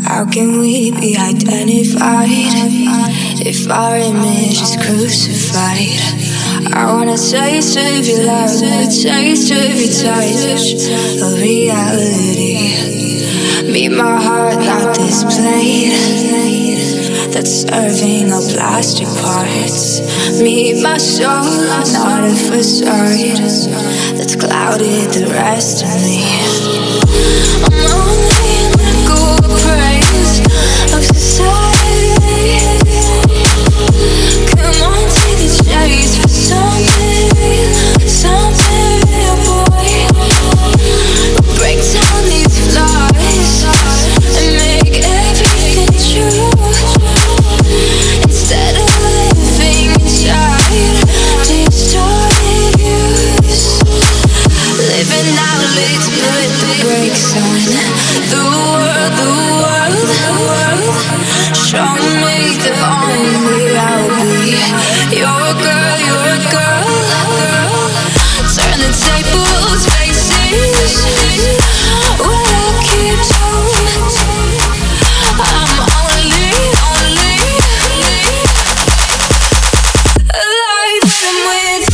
How can we be identified if our image is crucified? I wanna taste of your love, a taste of your touch, of reality. Meet my heart, not this plate that's serving up plastic parts. Meet my soul, not a facade that's clouded the rest of me. I'm only let go of praise of society. Come on, take the chase for something, real boy. Break down these flaws and make everything true. Instead of living inside distorted views, living out, let's put the brakes on. The world, show me the only I'll be. You're a girl, turn the tables, faces. What I keep told, I'm only alive when I'm with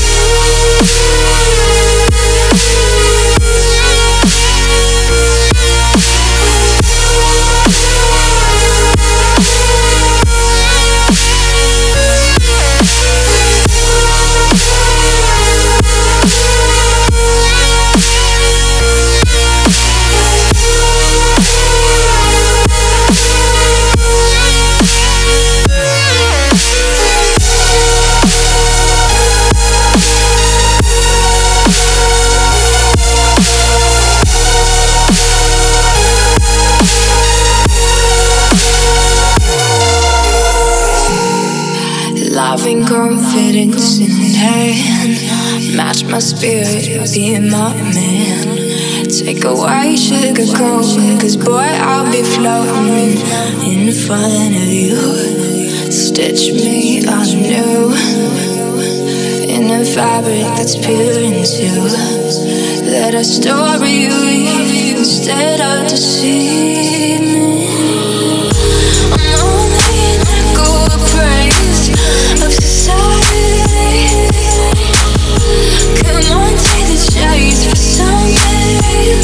loving confidence in hand. Match my spirit, be my man. Take away sugarcoat, cause boy I'll be floating in front of you. Stitch me anew in a fabric that's pure and true. Let a story weave instead of deceiving. I'm only let go of praise of society. Come on, take the chase for something,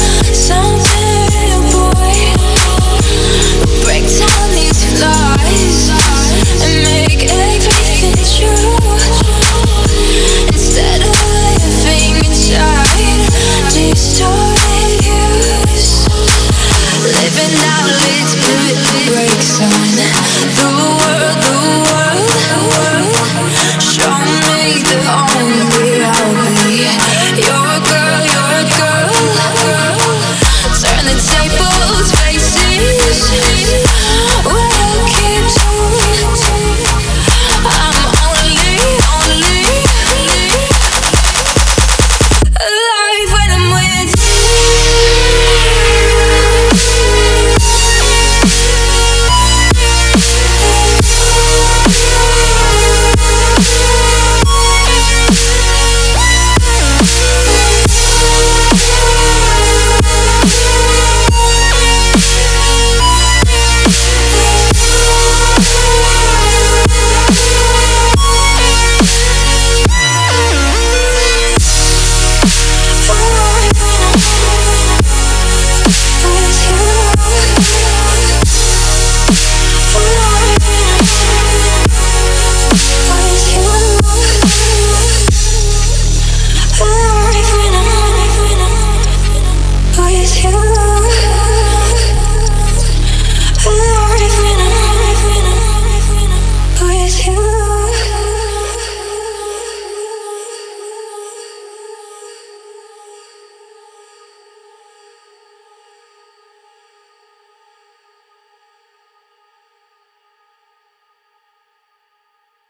real boy. Break down these flaws and make everything true. Instead of living inside distorted views, living out, let's put the brakes on. The